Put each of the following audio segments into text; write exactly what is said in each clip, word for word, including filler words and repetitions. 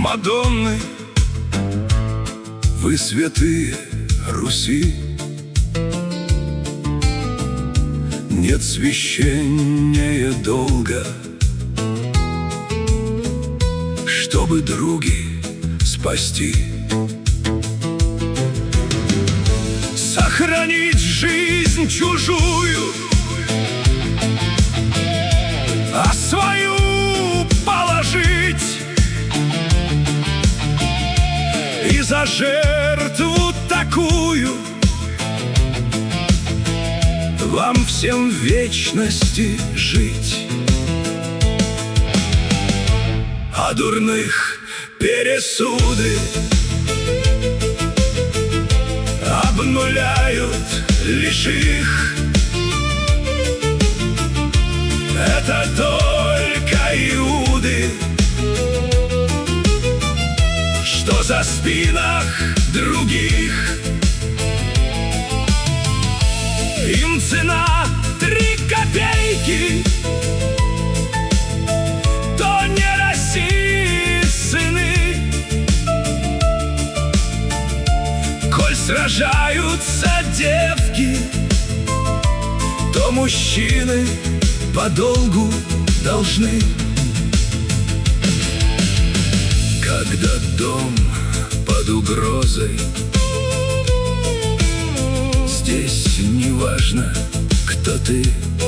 Мадонны, вы святые Руси. Нет священнее долга, чтобы други спасти. Сохранить жизнь чужую, а свою положить, и за жертву такую вам всем в вечности жить. А дурных пересуды обнуляют лишь их. Это только Иуды, что за спинах других. Им цена три копейки, то не России сыны. Коль сражаются девки, то мужчины по долгу должны. Когда дом под угрозой, здесь не важно, кто ты.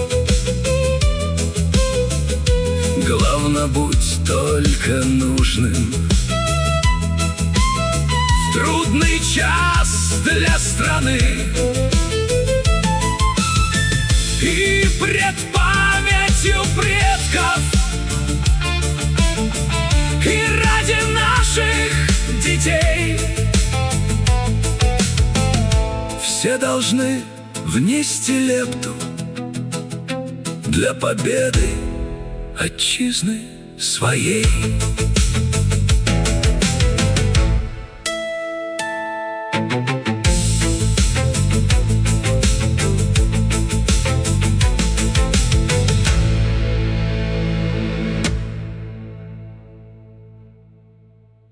Главное, будь только нужным в трудный час для страны. И пред памятью предков, и ради наших детей все должны внести лепту для победы отчизны своей.